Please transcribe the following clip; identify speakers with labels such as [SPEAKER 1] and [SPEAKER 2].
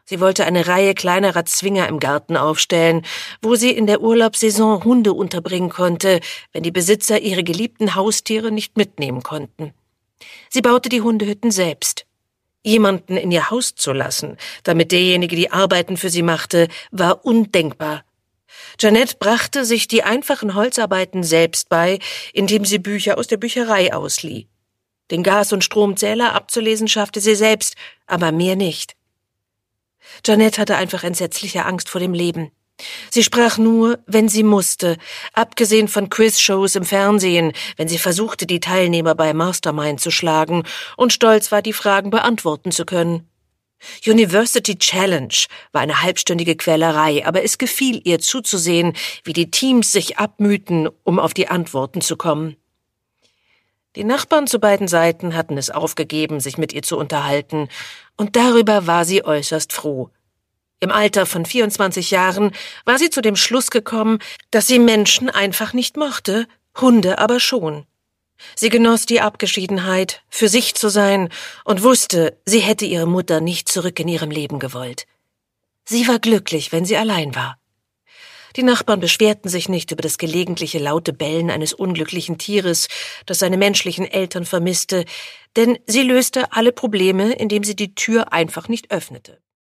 [SPEAKER 1] Sie wollte eine Reihe kleinerer Zwinger im Garten aufstellen, wo sie in der Urlaubssaison Hunde unterbringen konnte, wenn die Besitzer ihre geliebten Haustiere nicht mitnehmen konnten. Sie baute die Hundehütten selbst. Jemanden in ihr Haus zu lassen, damit derjenige die Arbeiten für sie machte, war undenkbar. Jeanette brachte sich die einfachen Holzarbeiten selbst bei, indem sie Bücher aus der Bücherei auslieh. Den Gas- und Stromzähler abzulesen schaffte sie selbst, aber mehr nicht. Jeanette hatte einfach entsetzliche Angst vor dem Leben. Sie sprach nur, wenn sie musste, abgesehen von Quizshows im Fernsehen, wenn sie versuchte, die Teilnehmer bei Mastermind zu schlagen und stolz war, die Fragen beantworten zu können. University Challenge war eine halbstündige Quälerei, aber es gefiel ihr zuzusehen, wie die Teams sich abmühten, um auf die Antworten zu kommen. Die Nachbarn zu beiden Seiten hatten es aufgegeben, sich mit ihr zu unterhalten, und darüber war sie äußerst froh. Im Alter von 24 Jahren war sie zu dem Schluss gekommen, dass sie Menschen einfach nicht mochte, Hunde aber schon. Sie genoss die Abgeschiedenheit, für sich zu sein, und wusste, sie hätte ihre Mutter nicht zurück in ihrem Leben gewollt. Sie war glücklich, wenn sie allein war. Die Nachbarn beschwerten sich nicht über das gelegentliche laute Bellen eines unglücklichen Tieres, das seine menschlichen Eltern vermisste, denn sie löste alle Probleme, indem sie die Tür einfach nicht öffnete.